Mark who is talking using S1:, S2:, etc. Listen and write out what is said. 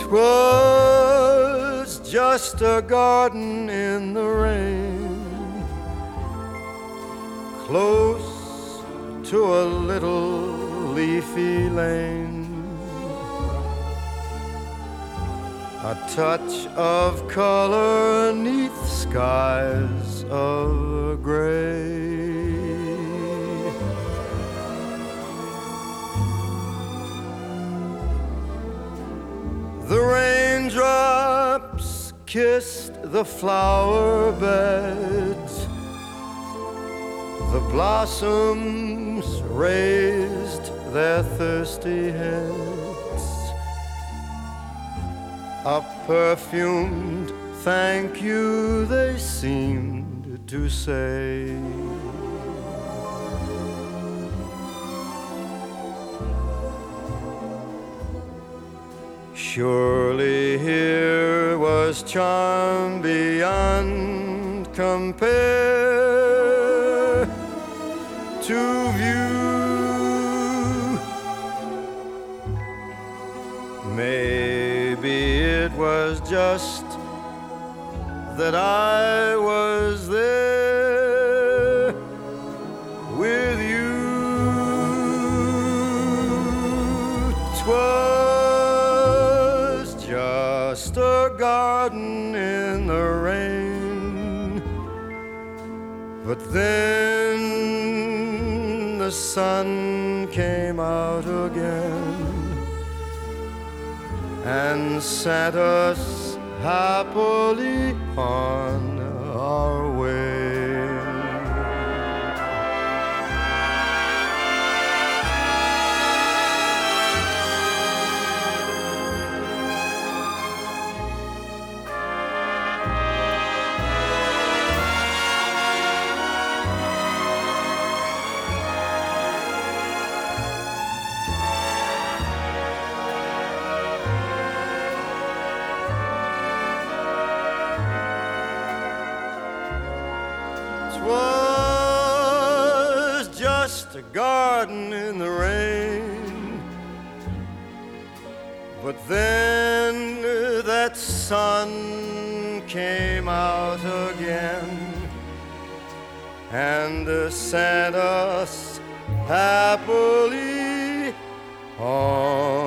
S1: 'Twas just a garden in the rain, close to a little leafy lane. A touch of color 'neath skies of gray. The raindrops kissed the flower beds, the blossoms raised their thirsty heads. A perfumed thank you they seemed to say. Surely here was charm beyond compare to view. Maybe it was just that I was there with you. 'Twas just a garden in the rain, but then the sun came out again and sent us happily on our way. Was just a garden in the rain, but then that sun came out again and sent us happily on